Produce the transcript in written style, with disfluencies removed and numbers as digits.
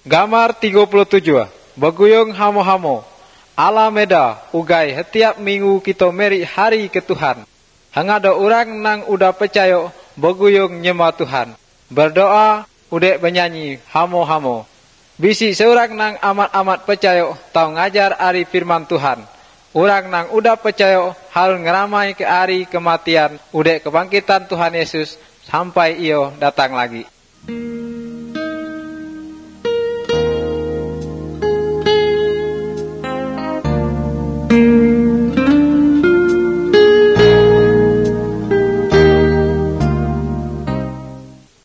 Gambar 37. Beguyung hamo-hamo. Alameda ugai setiap minggu kita meri hari ke Tuhan. Hangada orang nang udah percaya beguyung nyembah Tuhan. Berdoa udek bernyanyi hamo-hamo. Bisi seorang nang amat-amat percaya tau ngajar ari firman Tuhan. Orang nang udah percaya hal ngeramai ke hari kematian udek kebangkitan Tuhan Yesus sampai iyo datang lagi.